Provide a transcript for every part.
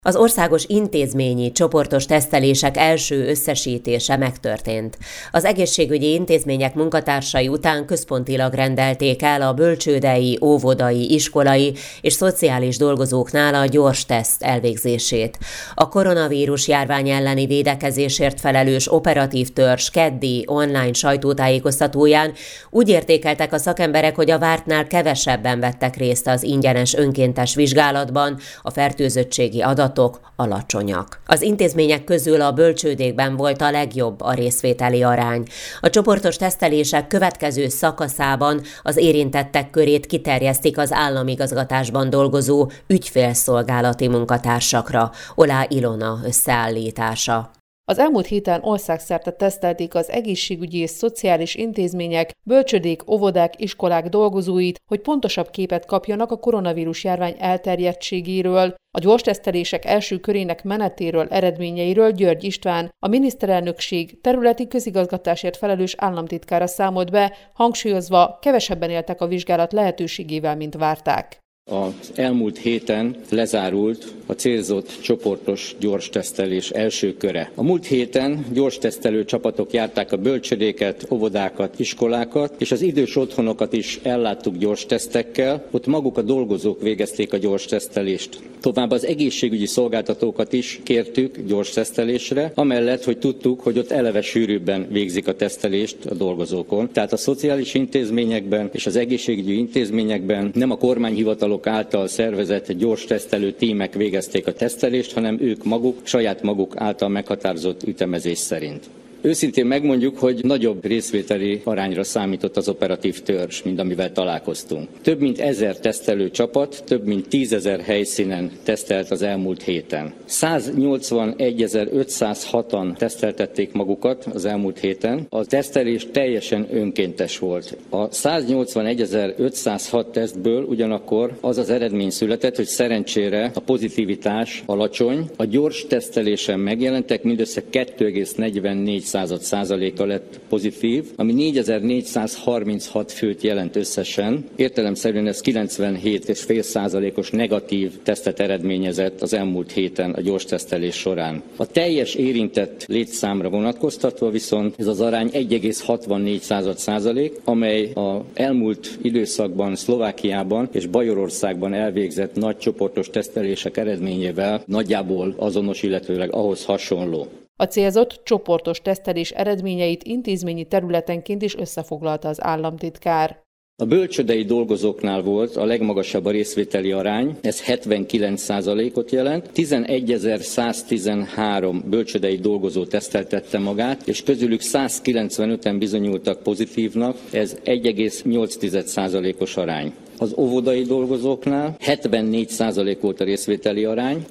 Az országos intézményi csoportos tesztelések első összesítése megtörtént. Az egészségügyi intézmények munkatársai után központilag rendelték el a bölcsődei, óvodai, iskolai és szociális dolgozóknál a gyors teszt elvégzését. A koronavírus járvány elleni védekezésért felelős operatív törzs keddi online sajtótájékoztatóján úgy értékeltek a szakemberek, hogy a vártnál kevesebben vettek részt az ingyenes önkéntes vizsgálatban, a fertőzöttségi adatok alacsonyak. Az intézmények közül a bölcsődékben volt a legjobb a részvételi arány. A csoportos tesztelések következő szakaszában az érintettek körét kiterjesztik az államigazgatásban dolgozó ügyfélszolgálati munkatársakra. Olá Ilona összeállítása. Az elmúlt héten országszerte tesztelték az egészségügyi és szociális intézmények, bölcsődék, óvodák, iskolák dolgozóit, hogy pontosabb képet kapjanak a koronavírus járvány elterjedtségéről. A gyors tesztelések első körének menetéről, eredményeiről György István, a miniszterelnökség területi közigazgatásért felelős államtitkára számolt be, hangsúlyozva, kevesebben éltek a vizsgálat lehetőségével, mint várták. Az elmúlt héten lezárult a célzott csoportos gyors tesztelés első köre. A múlt héten gyors tesztelő csapatok járták a bölcsödéket, óvodákat, iskolákat, és az idős otthonokat is elláttuk gyors tesztekkel, ott maguk a dolgozók végezték a gyors tesztelést. Továbbá az egészségügyi szolgáltatókat is kértük gyors tesztelésre, amellett, hogy tudtuk, hogy ott eleve sűrűbben végzik a tesztelést a dolgozókon. Tehát a szociális intézményekben és az egészségügyi intézményekben nem a kormányhivatalok által szervezett gyors tesztelő tímek végezték a tesztelést, hanem ők maguk, saját maguk által meghatározott ütemezés szerint. Őszintén megmondjuk, hogy nagyobb részvételi arányra számított az operatív törzs, mint amivel találkoztunk. Több mint 1000 tesztelő csapat, több mint 10 000 helyszínen tesztelt az elmúlt héten. 181.506-an teszteltették magukat az elmúlt héten. A tesztelés teljesen önkéntes volt. A 181.506 tesztből ugyanakkor az az eredmény született, hogy szerencsére a pozitivitás alacsony. A gyors tesztelésen megjelentek mindössze 2,44%-a lett pozitív, ami 4436 főt jelent összesen. Értelemszerűen ez 97,5%-os negatív tesztet eredményezett az elmúlt héten a gyors tesztelés során. A teljes érintett létszámra vonatkoztatva viszont ez az arány 1,64%, amely az elmúlt időszakban Szlovákiában és Bajorországban elvégzett nagy csoportos tesztelések eredményével nagyjából azonos, illetőleg ahhoz hasonló. A célzott csoportos tesztelés eredményeit intézményi területenként is összefoglalta az államtitkár. A bölcsődei dolgozóknál volt a legmagasabb a részvételi arány, ez 79%-ot jelent. 11.113 bölcsődei dolgozó teszteltette magát, és közülük 195-en bizonyultak pozitívnak, ez 1,8%-os arány. Az óvodai dolgozóknál 74% volt a részvételi arány,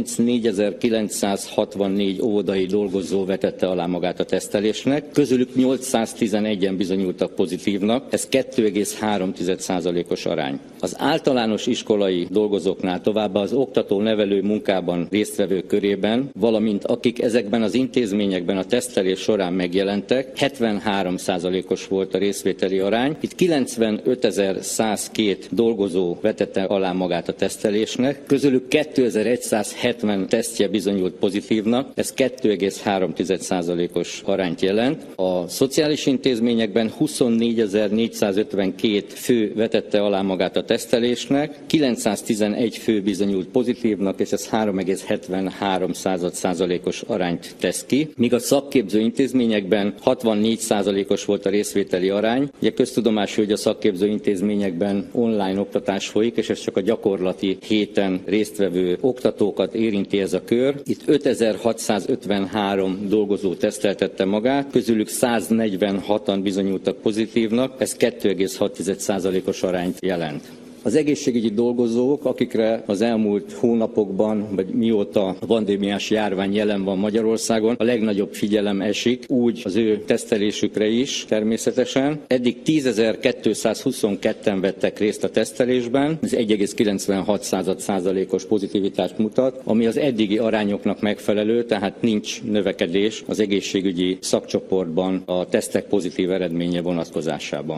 34.964 óvodai dolgozó vetette alá magát a tesztelésnek, közülük 811-en bizonyultak pozitívnak, ez 2,3%-os arány. Az általános iskolai dolgozóknál továbbá az oktató-nevelő munkában résztvevők körében, valamint akik ezekben az intézményekben a tesztelés során megjelentek, 73%-os volt a részvételi arány. Itt 95.102 dolgozó vetette alá magát a tesztelésnek, közülük 2170 tesztje bizonyult pozitívnak, ez 2,3%-os arányt jelent. A szociális intézményekben 24.452 fő vetette alá magát a tesztelésnek, 911 fő bizonyult pozitívnak, és ez 3,73%-os arányt tesz ki, míg a szakképző intézményekben 64%-os volt a részvételi arány. Ugye köztudomású, hogy a szakképző intézményekben online oktatás folyik, és ez csak a gyakorlati héten résztvevő oktatókat érinti ez a kör. Itt 5653 dolgozó teszteltette magát, közülük 146-an bizonyultak pozitívnak, ez 2,6%-os arányt jelent. Az egészségügyi dolgozók, akikre az elmúlt hónapokban, vagy mióta a pandémiás járvány jelen van Magyarországon, a legnagyobb figyelem esik, úgy az ő tesztelésükre is természetesen. Eddig 10.222-en vettek részt a tesztelésben, ez 1,96%-os pozitivitást mutat, ami az eddigi arányoknak megfelelő, tehát nincs növekedés az egészségügyi szakcsoportban a tesztek pozitív eredménye vonatkozásában.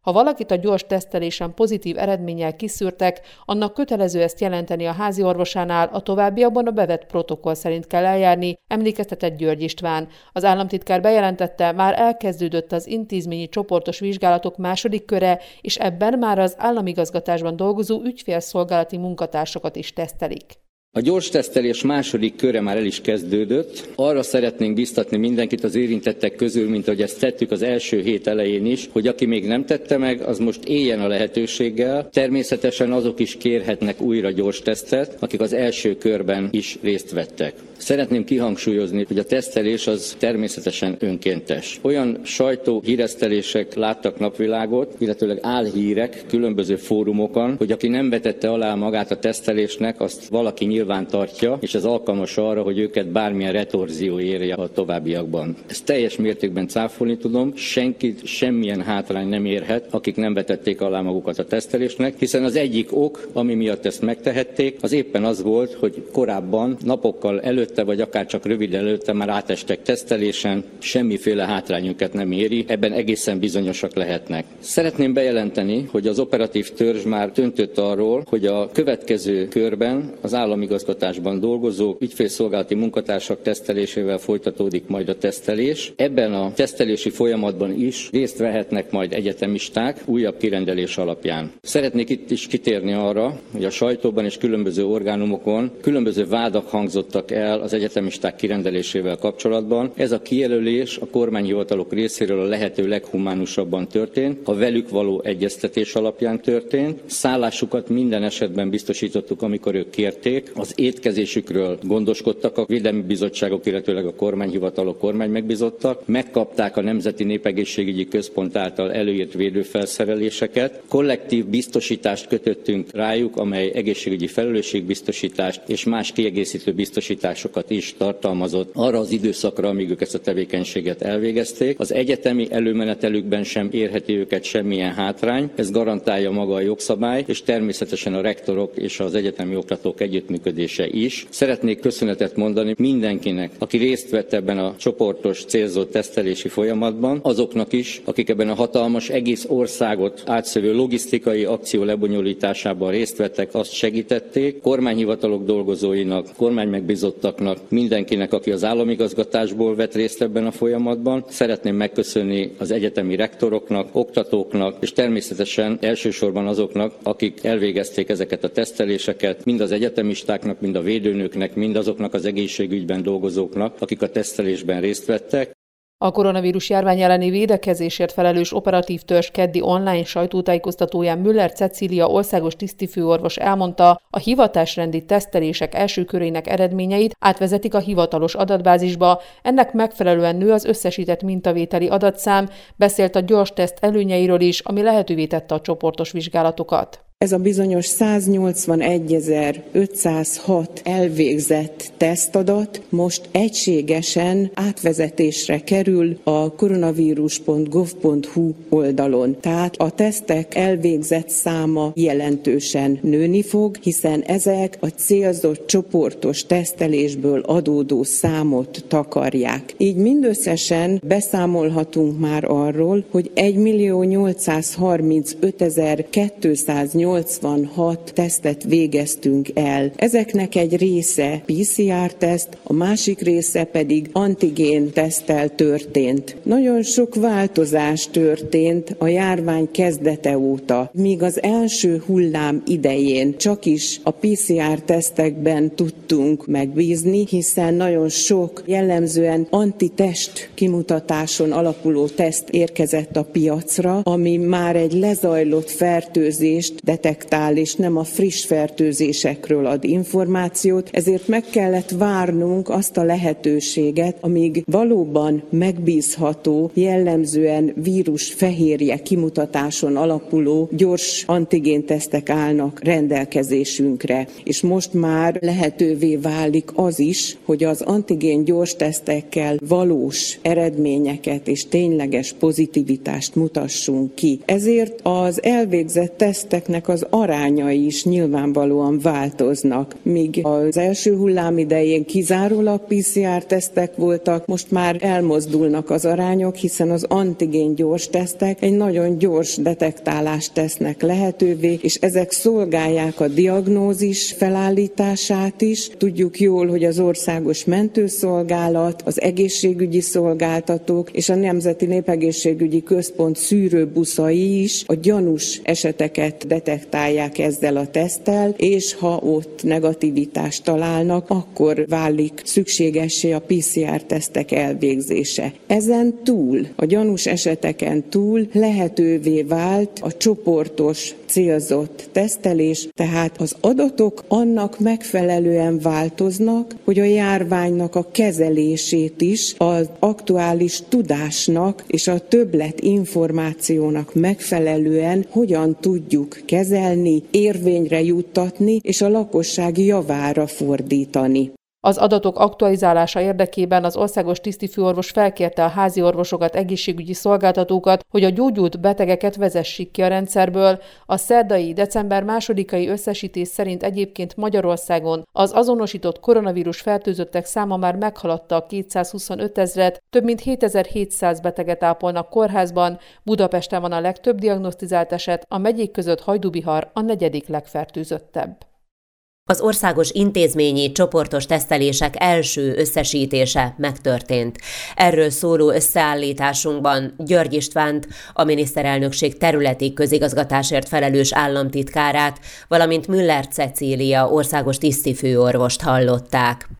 Ha valakit a gyors tesztelésen pozitív eredménnyel kiszűrtek, annak kötelező ezt jelenteni a házi orvosánál, a továbbiakban a bevett protokoll szerint kell eljárni, emlékeztetett György István. Az államtitkár bejelentette, már elkezdődött az intézményi csoportos vizsgálatok második köre, és ebben már az államigazgatásban dolgozó ügyfélszolgálati munkatársakat is tesztelik. A gyors tesztelés második köre már el is kezdődött. Arra szeretnénk biztatni mindenkit az érintettek közül, mint ahogy ezt tettük az első hét elején is, hogy aki még nem tette meg, az most éljen a lehetőséggel. Természetesen azok is kérhetnek újra gyors tesztet, akik az első körben is részt vettek. Szeretném kihangsúlyozni, hogy a tesztelés az természetesen önkéntes. Olyan sajtóhíresztelések láttak napvilágot, illetőleg álhírek különböző fórumokon, hogy aki nem vetette alá magát a tesztelésnek, azt valaki nyilván tartja, és ez alkalmas arra, hogy őket bármilyen retorzió érje a továbbiakban. Ezt teljes mértékben cáfolni tudom, senkit semmilyen hátrány nem érhet, akik nem vetették alá magukat a tesztelésnek, hiszen az egyik ok, ami miatt ezt megtehették, az éppen az volt, hogy korábban, napokkal előtte, vagy akár csak rövid előtte már átestek tesztelésen, semmiféle hátrányukat nem éri, ebben egészen bizonyosak lehetnek. Szeretném bejelenteni, hogy az operatív törzs már döntött arról, hogy a következő körben az államigazgatásban dolgozó ügyfélszolgálati munkatársak tesztelésével folytatódik majd a tesztelés. Ebben a tesztelési folyamatban is részt vehetnek majd egyetemisták újabb kirendelés alapján. Szeretnék itt is kitérni arra, hogy a sajtóban és különböző orgánumokon különböző vádak hangzottak el az egyetemisták kirendelésével kapcsolatban. Ez a kijelölés a kormányhivatalok részéről a lehető leghumánusabban történt, a velük való egyeztetés alapján történt. Szállásukat minden esetben biztosítottuk, amikor ők kérték. Az étkezésükről gondoskodtak a védelmi bizottságok, illetőleg a kormányhivatalok, kormánymegbízottak. Megkapták a Nemzeti Népegészségügyi Központ által előírt védőfelszereléseket. Kollektív biztosítást kötöttünk rájuk, amely egészségügyi felelősségbiztosítást és más kiegészítő biztosításokat is tartalmazott arra az időszakra, amíg ők ezt a tevékenységet elvégezték. Az egyetemi előmenetelükben sem érheti őket semmilyen hátrány, ez garantálja maga a jogszabály, és természetesen a rektorok és az egyetemi oktatók együttműködése is. Szeretnék köszönetet mondani mindenkinek, aki részt vett ebben a csoportos célzott tesztelési folyamatban, azoknak is, akik ebben a hatalmas, egész országot átszövő logisztikai akció lebonyolításában részt vettek, azt segítették, kormányhivatalok dolgozóinak, kormánymegbízottaknak, mindenkinek, aki az államigazgatásból vett részt ebben a folyamatban. Szeretném megköszönni az egyetemi rektoroknak, oktatóknak, és természetesen elsősorban azoknak, akik elvégezték ezeket a teszteléseket, mind az egyetemistáknak, mind a védőnőknek, mind azoknak az egészségügyben dolgozóknak, akik a tesztelésben részt vettek. A koronavírus járvány elleni védekezésért felelős operatív törzs keddi online sajtótájékoztatóján Müller Cecília országos tisztifőorvos elmondta, a hivatásrendi tesztelések első körének eredményeit átvezetik a hivatalos adatbázisba, ennek megfelelően nő az összesített mintavételi adatszám, beszélt a gyors teszt előnyeiről is, ami lehetővé tette a csoportos vizsgálatokat. Ez a bizonyos 181.506 elvégzett tesztadat most egységesen átvezetésre kerül a koronavírus.gov.hu oldalon. Tehát a tesztek elvégzett száma jelentősen nőni fog, hiszen ezek a célzott csoportos tesztelésből adódó számot takarják. Így mindösszesen beszámolhatunk már arról, hogy 1.835.286 tesztet végeztünk el. Ezeknek egy része PCR-teszt, a másik része pedig antigén-teszttel történt. Nagyon sok változás történt a járvány kezdete óta. Míg az első hullám idején csak is a PCR-tesztekben tudtunk megbízni, hiszen nagyon sok jellemzően antitest kimutatáson alapuló teszt érkezett a piacra, ami már egy lezajlott fertőzést detektál, és nem a friss fertőzésekről ad információt, ezért meg kellett várnunk azt a lehetőséget, amíg valóban megbízható, jellemzően vírus fehérje kimutatáson alapuló gyors antigéntesztek állnak rendelkezésünkre. És most már lehetővé válik az is, hogy az antigén gyors tesztekkel valós eredményeket és tényleges pozitivitást mutassunk ki. Ezért az elvégzett teszteknek az arányai is nyilvánvalóan változnak. Míg az első hullám idején kizárólag PCR-tesztek voltak, most már elmozdulnak az arányok, hiszen az antigén gyors tesztek egy nagyon gyors detektálást tesznek lehetővé, és ezek szolgálják a diagnózis felállítását is. Tudjuk jól, hogy az Országos Mentőszolgálat, az egészségügyi szolgáltatók és a Nemzeti Népegészségügyi Központ szűrőbuszai is a gyanús eseteket detektálják ezzel a teszttel, és ha ott negativitást találnak, akkor válik szükségessé a PCR-tesztek elvégzése. Ezen túl, a gyanús eseteken túl lehetővé vált a csoportos célzott tesztelés, tehát az adatok annak megfelelően változnak, hogy a járványnak a kezelését is az aktuális tudásnak és a többlet információnak megfelelően hogyan tudjuk kezelni, érvényre juttatni és a lakosság javára fordítani. Az adatok aktualizálása érdekében az országos tisztifőorvos felkérte a házi orvosokat, egészségügyi szolgáltatókat, hogy a gyógyult betegeket vezessék ki a rendszerből. A szerdai, december 2-ai összesítés szerint egyébként Magyarországon az azonosított koronavírus fertőzöttek száma már meghaladta a 225 000-et, több mint 7700 beteget ápolnak kórházban, Budapesten van a legtöbb diagnosztizált eset, a megyék között Hajdúbihar a 4. legfertőzöttebb. Az országos intézményi csoportos tesztelések első összesítése megtörtént. Erről szóló összeállításunkban György Istvánt, a miniszterelnökség területi közigazgatásért felelős államtitkárát, valamint Müller Cecília országos tisztifőorvost hallották.